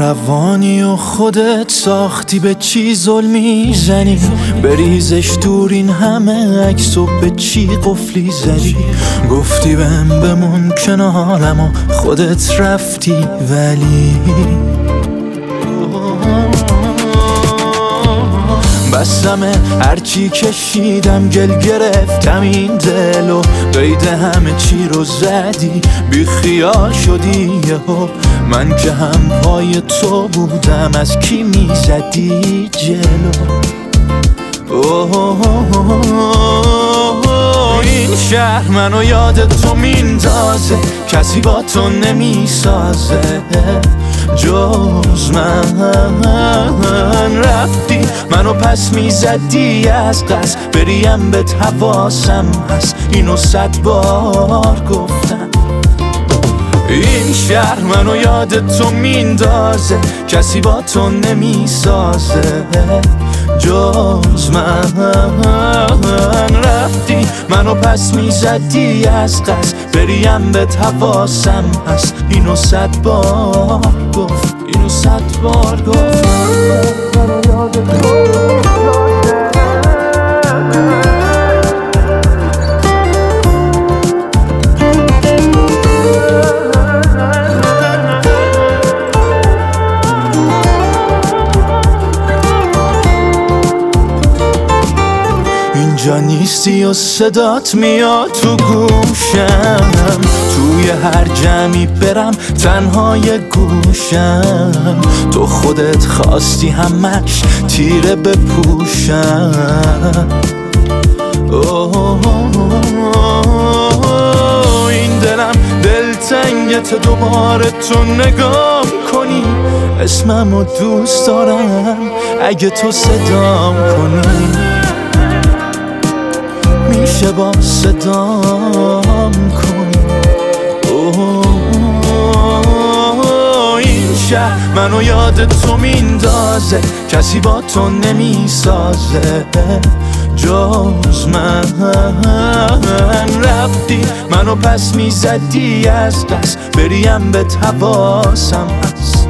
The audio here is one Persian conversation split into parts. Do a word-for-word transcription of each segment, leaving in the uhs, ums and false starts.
روانی و خودت ساختی، به چی ظلمی زنی؟ بریزش دور این همه عکس و به چی قفلی زدی؟ گفتی بهم بمون کنارم و خودت رفتی، ولی بسمه هرچی کشیدم گل گرفتم این دل و قید همه چی رو زدی، بی خیال شدی یهو. من که هم پای تو بودم، از کی میزدی جلو؟ این شهر منو یاد تو میندازه، کسی با تو نمیسازه جز من. رفتی منو پس میزدی از قصد، بریم به حواسم هست، اینو صد بار گفتم. این شهر منو یاد تو میندازه، کسی با تو نمیسازه جز من. رفتی منو پس میزدی از قصد، بریم به حواسم هست، اینو صد بار گفت، اینو صد بار گفت. اینجا نیستی و صدات میاد تو گوشم، توی هر جمعی برم تنهای گوشم. تو خودت خواستی همش تیره بپوشم. این دلم دلتنگت، دوباره تو نگام کنی، اسممو دوست دارم اگه تو صدام کنی. میشه با صدام کنی. این شهر منو یاد تو میندازه، کسی با تو نمیسازه جز من. رفتی منو پس میزدی از دست، بریم به حواسم هست.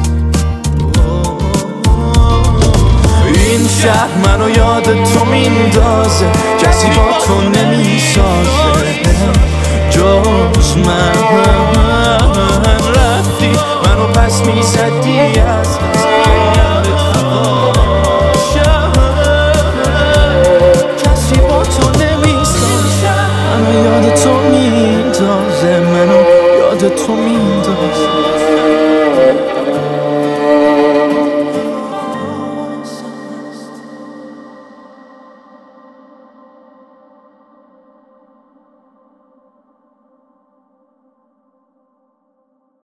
این شهر منو یاد تو میندازه، کسی با تو نمیسازه جز من. رفتی منو پس میزدی از دست، کسی با تو نمیسازه. منو یاد تو میندازه، منو یاد تو میندازه.